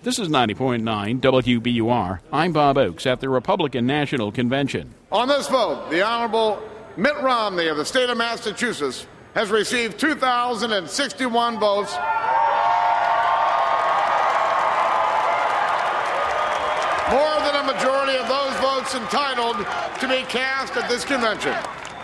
This is 90.9 WBUR. I'm Bob Oakes at the Republican National Convention. On this vote, the Honorable Mitt Romney of the state of Massachusetts has received 2,061 votes. More than a majority of those votes entitled to be cast at this convention.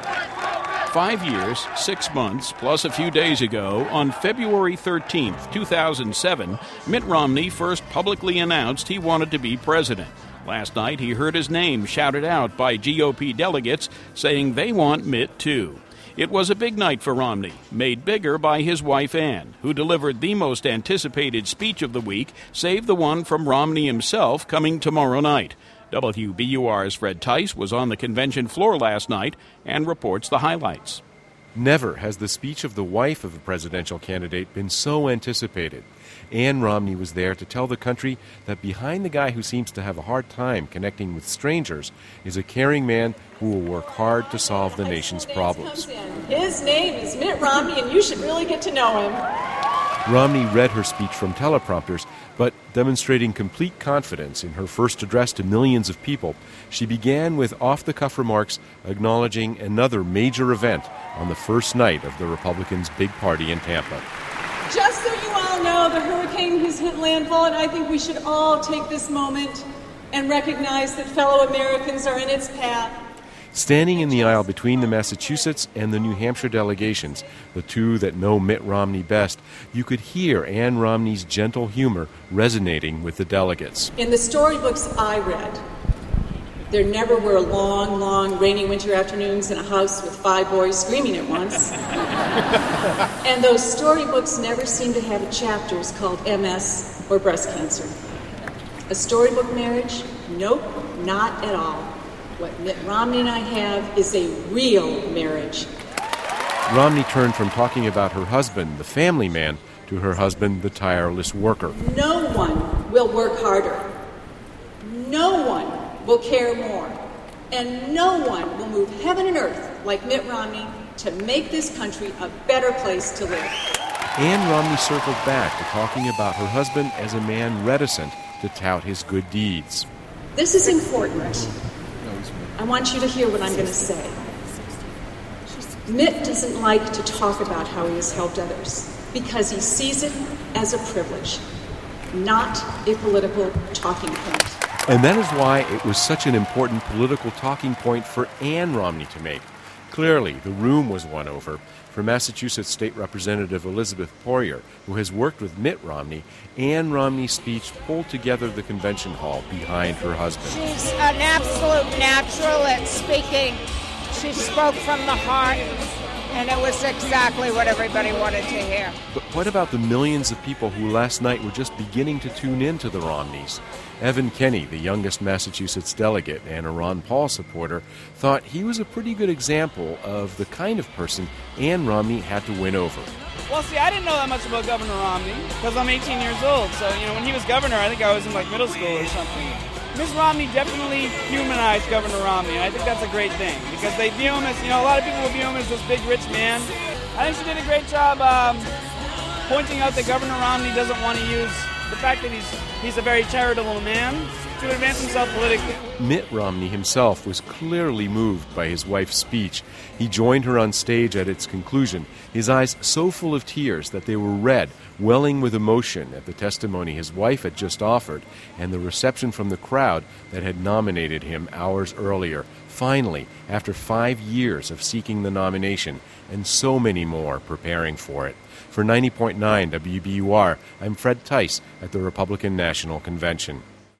5 years, 6 months, plus a few days ago, on February 13th, 2007, Mitt Romney first publicly announced he wanted to be president. Last night, he heard his name shouted out by GOP delegates saying they want Mitt too. It was a big night for Romney, made bigger by his wife Ann, who delivered the most anticipated speech of the week, save the one from Romney himself coming tomorrow night. WBUR's Fred Tice was on the convention floor last night and reports the highlights. Never has the speech of the wife of a presidential candidate been so anticipated. Ann Romney was there to tell the country that behind the guy who seems to have a hard time connecting with strangers is a caring man who will work hard to solve the nation's problems. His name is Mitt Romney, and you should really get to know him. Romney read her speech from teleprompters, but demonstrating complete confidence in her first address to millions of people, she began with off-the-cuff remarks acknowledging another major event on the first night of the Republicans' big party in Tampa. Just so you all know, the hurricane has hit landfall, and I think we should all take this moment and recognize that fellow Americans are in its path. Standing in the aisle between the Massachusetts and the New Hampshire delegations, the two that know Mitt Romney best, you could hear Ann Romney's gentle humor resonating with the delegates. In the storybooks I read, there never were long, long rainy winter afternoons in a house with 5 boys screaming at once. And those storybooks never seemed to have chapters called MS or breast cancer. A storybook marriage? Nope, not at all. What Mitt Romney and I have is a real marriage. Romney turned from talking about her husband, the family man, to her husband, the tireless worker. No one will work harder. No one will care more. And no one will move heaven and earth like Mitt Romney to make this country a better place to live. Ann Romney circled back to talking about her husband as a man reticent to tout his good deeds. This is important. I want you to hear what I'm going to say. Mitt doesn't like to talk about how he has helped others because he sees it as a privilege, not a political talking point. And that is why it was such an important political talking point for Ann Romney to make. Clearly, the room was won over. For Massachusetts State Representative Elizabeth Poirier, who has worked with Mitt Romney, Ann Romney's speech pulled together the convention hall behind her husband. She's an absolute natural at speaking. She spoke from the heart, and it was exactly what everybody wanted to hear. But what about the millions of people who last night were just beginning to tune in to the Romneys? Evan Kenney, the youngest Massachusetts delegate and a Ron Paul supporter, thought he was a pretty good example of the kind of person Ann Romney had to win over. Well, see, I didn't know that much about Governor Romney because I'm 18 years old. So, when he was governor, I think I was in middle school or something. Ms. Romney definitely humanized Governor Romney, and I think that's a great thing because they view him as, a lot of people will view him as this big rich man. I think she did a great job pointing out that Governor Romney doesn't want to use the fact that he's a very charitable man to advance himself politically. Mitt Romney himself was clearly moved by his wife's speech. He joined her on stage at its conclusion, his eyes so full of tears that they were red, welling with emotion at the testimony his wife had just offered and the reception from the crowd that had nominated him hours earlier. Finally, after 5 years of seeking the nomination and so many more preparing for it. For 90.9 WBUR, I'm Fred Tice at the Republican National Convention.